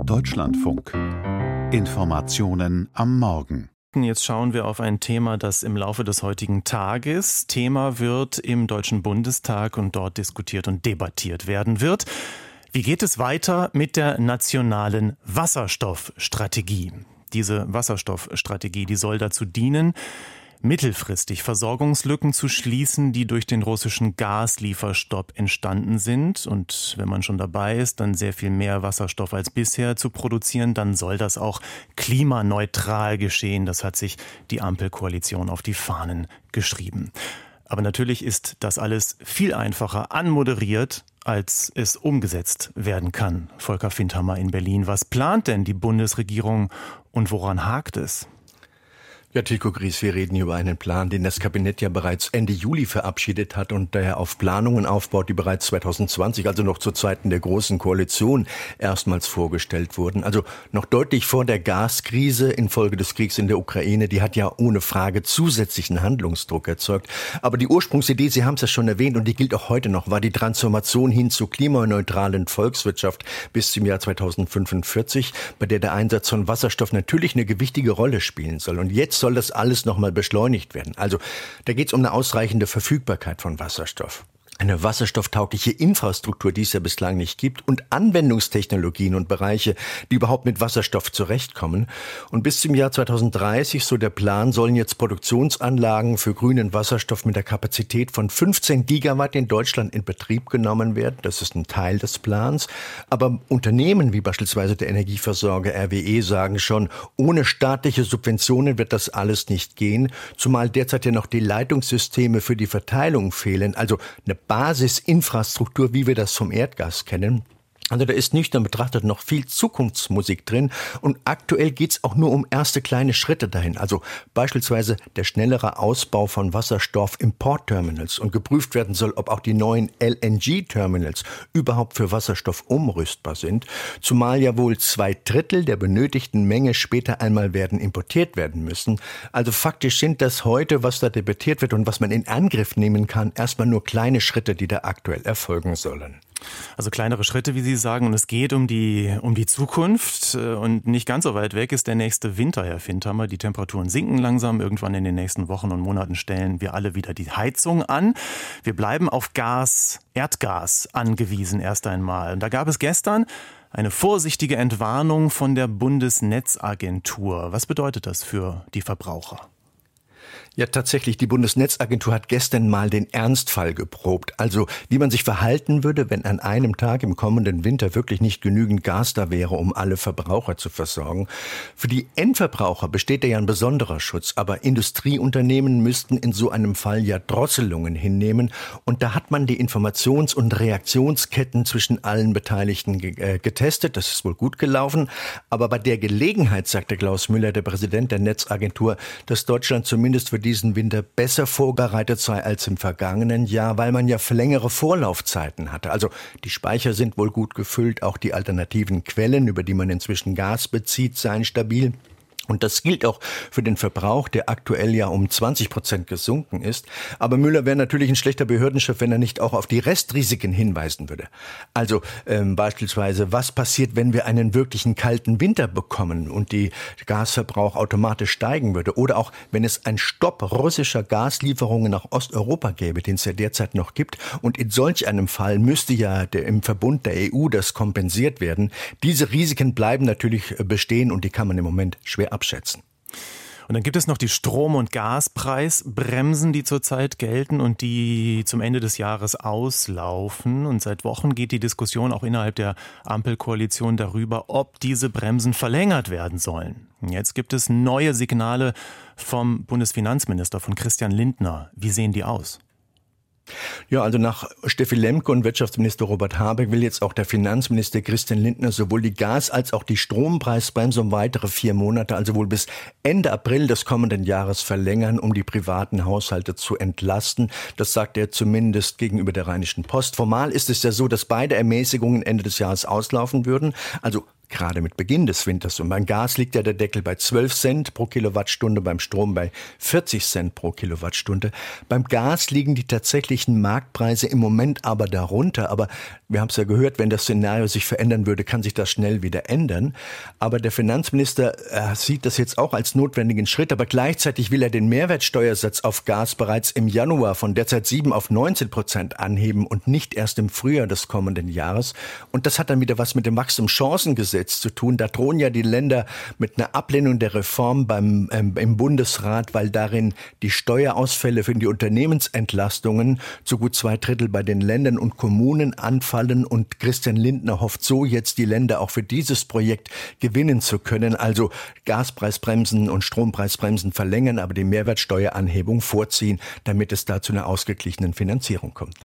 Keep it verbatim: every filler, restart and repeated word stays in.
Deutschlandfunk. Informationen am Morgen. Jetzt schauen wir auf ein Thema, das im Laufe des heutigen Tages Thema wird im Deutschen Bundestag und dort diskutiert und debattiert werden wird. Wie geht es weiter mit der nationalen Wasserstoffstrategie? Diese Wasserstoffstrategie, die soll dazu dienen, mittelfristig Versorgungslücken zu schließen, die durch den russischen Gaslieferstopp entstanden sind. Und wenn man schon dabei ist, dann sehr viel mehr Wasserstoff als bisher zu produzieren, dann soll das auch klimaneutral geschehen. Das hat sich die Ampelkoalition auf die Fahnen geschrieben. Aber natürlich ist das alles viel einfacher anmoderiert, als es umgesetzt werden kann. Volker Findhammer in Berlin. Was plant denn die Bundesregierung und woran hakt es? Ja, Tilko Gries, wir reden hier über einen Plan, den das Kabinett ja bereits Ende Juli verabschiedet hat und daher auf Planungen aufbaut, die bereits zwanzig zwanzig, also noch zu Zeiten der Großen Koalition, erstmals vorgestellt wurden. Also noch deutlich vor der Gaskrise infolge des Kriegs in der Ukraine, die hat ja ohne Frage zusätzlichen Handlungsdruck erzeugt. Aber die Ursprungsidee, Sie haben es ja schon erwähnt und die gilt auch heute noch, war die Transformation hin zur klimaneutralen Volkswirtschaft bis zum Jahr zweitausendfünfundvierzig, bei der der Einsatz von Wasserstoff natürlich eine gewichtige Rolle spielen soll. Und jetzt soll das alles nochmal beschleunigt werden. Also da geht es um eine ausreichende Verfügbarkeit von Wasserstoff. Eine wasserstofftaugliche Infrastruktur, die es ja bislang nicht gibt, und Anwendungstechnologien und Bereiche, die überhaupt mit Wasserstoff zurechtkommen. Und bis zum Jahr zweitausenddreißig, so der Plan, sollen jetzt Produktionsanlagen für grünen Wasserstoff mit der Kapazität von fünfzehn Gigawatt in Deutschland in Betrieb genommen werden. Das ist ein Teil des Plans. Aber Unternehmen wie beispielsweise der Energieversorger R W E sagen schon, ohne staatliche Subventionen wird das alles nicht gehen, zumal derzeit ja noch die Leitungssysteme für die Verteilung fehlen. Also eine Basisinfrastruktur, wie wir das vom Erdgas kennen. Also da ist nüchtern betrachtet noch viel Zukunftsmusik drin und aktuell geht's auch nur um erste kleine Schritte dahin. Also beispielsweise der schnellere Ausbau von Wasserstoff-Importterminals und geprüft werden soll, ob auch die neuen L N G-Terminals überhaupt für Wasserstoff umrüstbar sind. Zumal ja wohl zwei Drittel der benötigten Menge später einmal werden importiert werden müssen. Also faktisch sind das heute, was da debattiert wird und was man in Angriff nehmen kann, erstmal nur kleine Schritte, die da aktuell erfolgen sollen. Also kleinere Schritte, wie Sie sagen, und es geht um die, um die Zukunft. Und nicht ganz so weit weg ist der nächste Winter, Herr Findhammer. Die Temperaturen sinken langsam. Irgendwann in den nächsten Wochen und Monaten stellen wir alle wieder die Heizung an. Wir bleiben auf Gas, Erdgas angewiesen erst einmal. Und da gab es gestern eine vorsichtige Entwarnung von der Bundesnetzagentur. Was bedeutet das für die Verbraucher? Ja, tatsächlich, die Bundesnetzagentur hat gestern mal den Ernstfall geprobt. Also, wie man sich verhalten würde, wenn an einem Tag im kommenden Winter wirklich nicht genügend Gas da wäre, um alle Verbraucher zu versorgen. Für die Endverbraucher besteht ja ein besonderer Schutz, aber Industrieunternehmen müssten in so einem Fall ja Drosselungen hinnehmen. Und da hat man die Informations- und Reaktionsketten zwischen allen Beteiligten ge- äh, getestet. Das ist wohl gut gelaufen. Aber bei der Gelegenheit, sagte Klaus Müller, der Präsident der Netzagentur, dass Deutschland zumindest für diesen Winter besser vorbereitet sei als im vergangenen Jahr, weil man ja längere Vorlaufzeiten hatte. Also die Speicher sind wohl gut gefüllt, auch die alternativen Quellen, über die man inzwischen Gas bezieht, seien stabil. Und das gilt auch für den Verbrauch, der aktuell ja um zwanzig Prozent gesunken ist. Aber Müller wäre natürlich ein schlechter Behördenchef, wenn er nicht auch auf die Restrisiken hinweisen würde. Also ähm, beispielsweise, was passiert, wenn wir einen wirklichen kalten Winter bekommen und die Gasverbrauch automatisch steigen würde? Oder auch, wenn es einen Stopp russischer Gaslieferungen nach Osteuropa gäbe, den es ja derzeit noch gibt. Und in solch einem Fall müsste ja der, im Verbund der E U das kompensiert werden. Diese Risiken bleiben natürlich bestehen und die kann man im Moment schwer abschätzen. Und dann gibt es noch die Strom- und Gaspreisbremsen, die zurzeit gelten und die zum Ende des Jahres auslaufen. Und seit Wochen geht die Diskussion auch innerhalb der Ampelkoalition darüber, ob diese Bremsen verlängert werden sollen. Jetzt gibt es neue Signale vom Bundesfinanzminister, von Christian Lindner. Wie sehen die aus? Ja, also nach Steffi Lemke und Wirtschaftsminister Robert Habeck will jetzt auch der Finanzminister Christian Lindner sowohl die Gas- als auch die Strompreisbremse um weitere vier Monate, also wohl bis Ende April des kommenden Jahres verlängern, um die privaten Haushalte zu entlasten. Das sagt er zumindest gegenüber der Rheinischen Post. Formal ist es ja so, dass beide Ermäßigungen Ende des Jahres auslaufen würden. Also gerade mit Beginn des Winters. Und beim Gas liegt ja der Deckel bei zwölf Cent pro Kilowattstunde, beim Strom bei vierzig Cent pro Kilowattstunde. Beim Gas liegen die tatsächlichen Marktpreise im Moment aber darunter. Aber wir haben es ja gehört, wenn das Szenario sich verändern würde, kann sich das schnell wieder ändern. Aber der Finanzminister äh, sieht das jetzt auch als notwendigen Schritt. Aber gleichzeitig will er den Mehrwertsteuersatz auf Gas bereits im Januar von derzeit sieben auf neunzehn Prozent anheben und nicht erst im Frühjahr des kommenden Jahres. Und das hat dann wieder was mit dem Wachstumschancengesetz zu tun. Da drohen ja die Länder mit einer Ablehnung der Reform beim, ähm, im Bundesrat, weil darin die Steuerausfälle für die Unternehmensentlastungen zu gut zwei Drittel bei den Ländern und Kommunen anfallen. Und Christian Lindner hofft so jetzt, die Länder auch für dieses Projekt gewinnen zu können. Also Gaspreisbremsen und Strompreisbremsen verlängern, aber die Mehrwertsteueranhebung vorziehen, damit es da zu einer ausgeglichenen Finanzierung kommt.